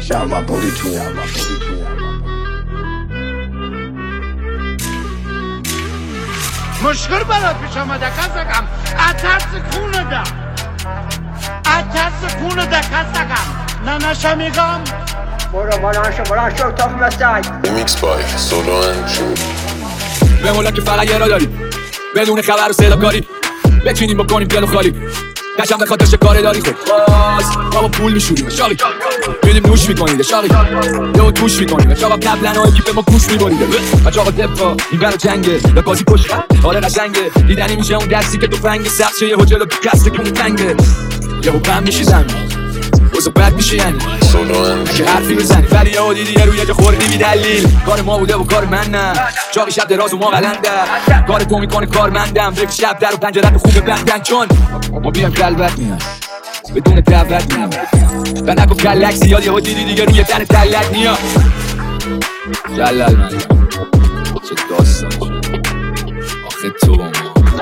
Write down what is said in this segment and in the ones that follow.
شلوار بودی تو مشکل برات پیش آمده کسکم اترس کونه ده اترس کونه ده کسکم نه نشمیگم برو شو تا مسای Remix by Solo and Jimmy. به مولا که فقط یه را داری بدون خبر و صدا کاری بچینیم بکنیم دل و خالی قشم بخواد داشته کاره داری خود باز ما با پول میشوریم شاقی میدیم نوش میکنید شاقی یهو توش میکنید شاقا قبلا ها اکیپ ما گوش میبریده بچه آقا دفا این برا جنگه به بازی کشت حالا قشنگه دیدنی میشه اون دستی که تو فنگ سخت شه یهو جلو تو کسته کنی تنگه یهو بم میشی زمین وزا بد میشه یعنی اگه حرفی بزنی ولی یهو دیدی یه روی جا خوردی بی دلیل کار ما بوده و کار من نه چاقی شب دراز و ما قلنده کار تو میکنه کار مندم رفی شب در و پنجرت خوبه بندن چون ما بیان کلبت میاد بدون دعوت میاد و نگو کلک زیاد یهو دیدی دیگه روی تن تلک میاد جلال من چه داستان آخه تو ما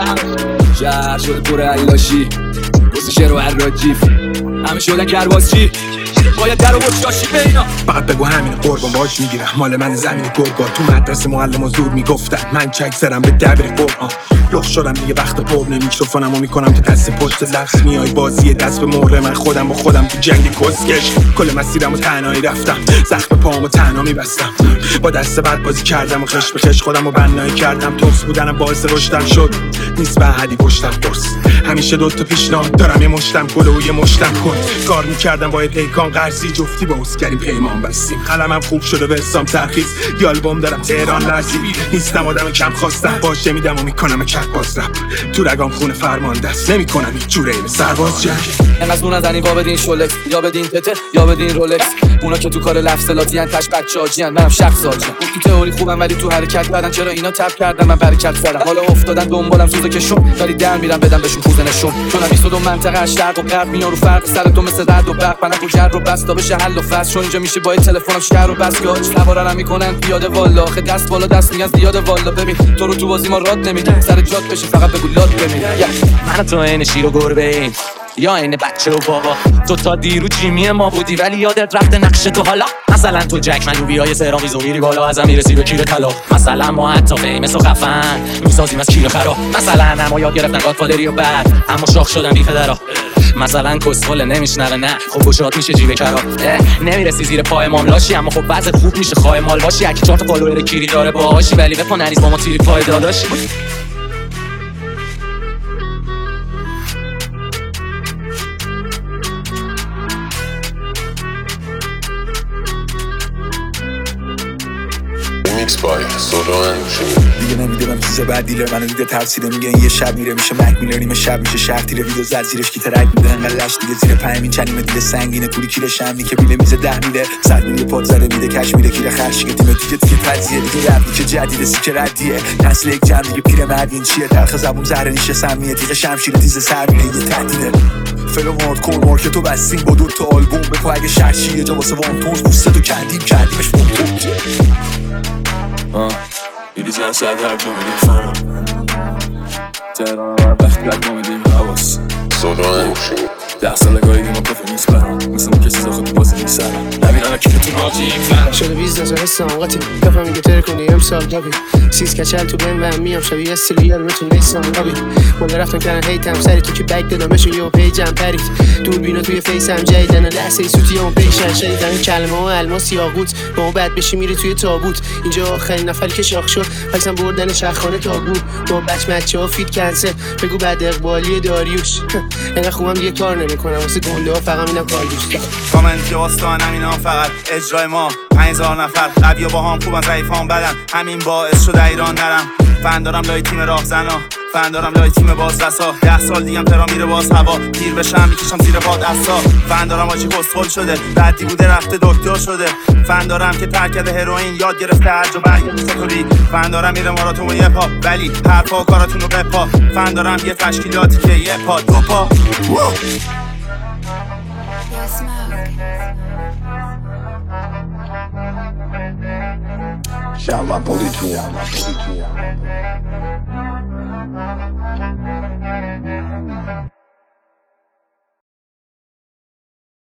شهر شده پر علاشی بسه شعر و عراجیف همه شدن کربازچی باید در و بچاشی به اینا فقط بگو همین قربان باش میگیرم مال من زمین گرگا تو مدرسه معلم و زور میگفتن من چک سرم به دبر قرآن لخ شدم دیگه وقت پرن میکروفونمو میکنم تو دست پشت لفظ میای بازی دست به مهره من خودم با خودم تو جنگ کسکش کل مسیرمو تنهایی رفتم زخم پامو تنها میبستم با دست بعد بازی کردم و خش به خش خودمو بنایی کردم توس بودنم باعث رشدم شد نیست به حدی پشتم درست همیشه دوتا پیشنهاد دارم یه مشتم گل و یه مشتم کن کار میکردم با پیکان قرضی جفتی با اسکری پیمان بستیم قلمم خوب شده به حسام ترخیص یه آلبوم دارم تهران لرزی نیستم آدم کم خواستم باشه میدم و میکنم کت باز رپ تو رگام خونه فرمان دست نمیکنم هیچ جوره این سرباز جنگ انقدر اون نزنی وا بدین شولکس یا بدین تته یا بدین رولکس اونا که تو کار لفظلاتی ان تش بچه آجین منم شخص آجین تو تئوری خوبم ولی تو حرکت بدن چرا اینا تپ کردن من برکت زدم حالا افتادن دنبالم سوزه کشون ولی در میرم بدم بهشون پوزنشون چون 22 منطقه شرق و غرب میان رو فرق سر تو مثل رد و برق من تو جر رو بس تا بشه حل و فصل چون اینجا میشه با تلفنم شهر رو بس گاج سوارا میکنن پیاده والا آخه دست بالا دست میگن زیاده والا ببین تو رو تو بازی ما راد نمیدیم سر جات بشی فقط بگو لات ببین من تو این شیر و گربه ایم یا این بچه و بابا تو تا دیرو جیمی ما بودی ولی یادت رفته نقش تو حالا مثلا تو جک منوبی های سرامیز و میری بالا ازم میرسی به کیر طلا مثلا ما حتی فیمس و خفن میسازیم از کیر خرا مثلا اما یاد گرفتن گادفادری و بعد اما شاخ شدن بی پدرا مثلا کسفل نمیشنوه نه خب گشاد میشه جیب کرا نمیرسی زیر پای ماملاشی اما خب بعضت خوب میشه خواهی مال باشی اگه 4 تا فالوور کیری داره باهاشی ولی بپا نریز با ما تیری پای داداشی Remix by Solo and Jimmy. دیگه نمیدونم چیز بعد دیلر منو دیده ترسیده میگه این یه شب میره میشه مک میلر نیمه شب میشه شهر تیره ویدو زد زیرش کی ترک میده انقدر لش دیگه زیر پایین چنیمه دیگه سنگینه پولی کیره شمنی که بیله میزه 10 میله 100 میلیه پاد زده میده کش میره کیره خرش که تیم دیگه تجزیه دیگه رفتی که جدیده سی که ردیه نسل یک جمع دیگه پیر مردین چیه تلخ زبون زهره نیشه سمیه تیغ شمشیر تیز سر میره یه تهدیده فلو هاردکور مارکتو بستیم با 2 تا آلبوم بپا اگه شرشی یه جا واسه وانتونز بوستو کردیمش دیدی چند ساعت هر جا میدیم فرم تهران هم وقت لک ما میدیم حواس Solo and Jimmy. 10 ساله گاهیدیم و کافه نیست برام مثل ما کسی زاخد بازی نیست سرم نبینم که تو راجی فرم شده بیزنس و حس آنقاتی کفم میگه تر کنی امسال جابی سیز کچل تو بین و میام شبیه استریال میتون نیستم رابی مالا رفتن کردن هیتم سری تو که بک دادمشون یه پیجم پرید دور بینا توی فیسم جیدن لحظه ای سوتی هم پیشن شنیدن کلمه ها الماس یاقوت با ما بد بشی میره توی تابوت اینجا آخرین نفری که شاخ شد پسم بردن شخانه تاگور با بچه ها فیت کنسل بگو بعد اقبالی داریوش اینقدر خوبم دیگه کار نمیکنم واسه گنده ها فقط اینم کار دوست کامنت که واستانم اینا فقط اجرای ما 5000 نفر قوی و با هم خوبن ضعیفان بدن همین باعث شده ایران نرم فن دارم لای تیم راهزنا فن دارم لای تیم بازرسا 10 سال دیگه ترا میره باز هوا گیر بشم میکشم زیر پاد اسا فن دارم آجی کسخل شده بعدی بوده رفته دکتر شده فن دارم که ترک کرده هروئین یاد گرفته هر جا برگرده ستوری فن دارم میره ماراتون و یه پا ولی حرفا و کاراتون رو بپا فن دارم یه تشکیلاتی که یه پا 2 پا شلوار بودی تو